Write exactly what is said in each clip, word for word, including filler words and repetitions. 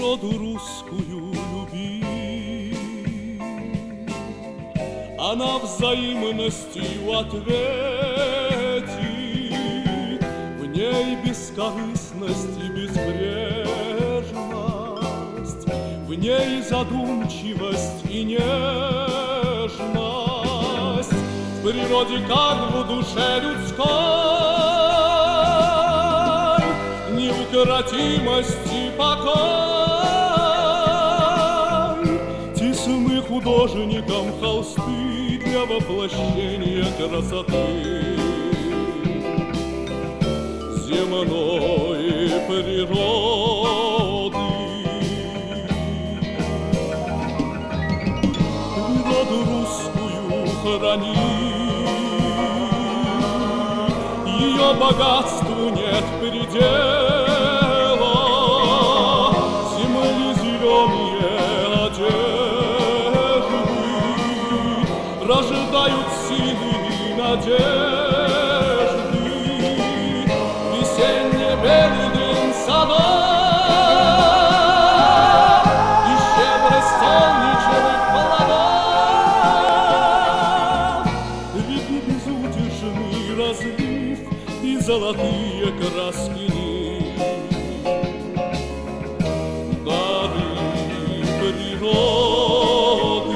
природу русскую люби, она взаимностью ответит, в ней бескорыстность и безбрежность, в ней задумчивость и нежность, в природе, как в душе людской, неукротимость и покой. Тесны художникам холсты для воплощения красоты земной природы. Природу русскую храни, ее богатству нет предела, земли зеленые одежды рождают силы и надежды. Весенний белый дым садов и щедрость солнечных плодов, реки безудержный разлив и золотые краски дары природы.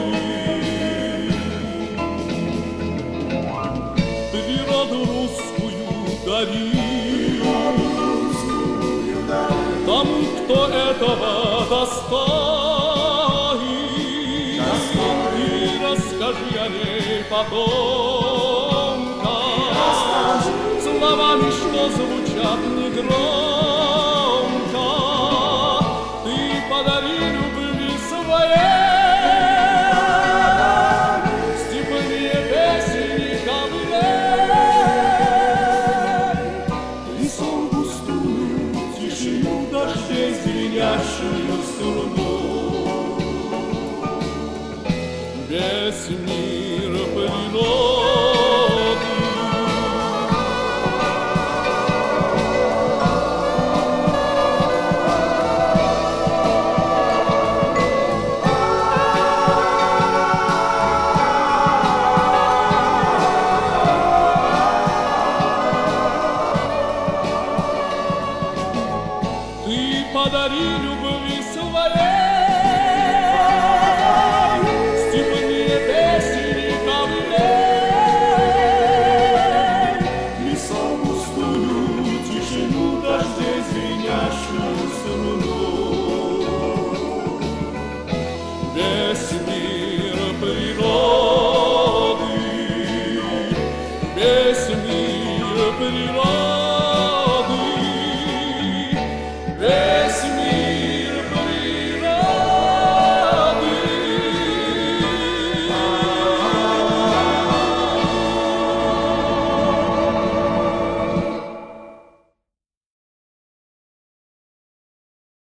Природу русскую дари тому, кто этого достоин, и расскажи о ней потомкам словами, что звучат негромко. Ты подари любви своей степные песни камней, и сон густую, тишину дождей, звенящую струну. Без них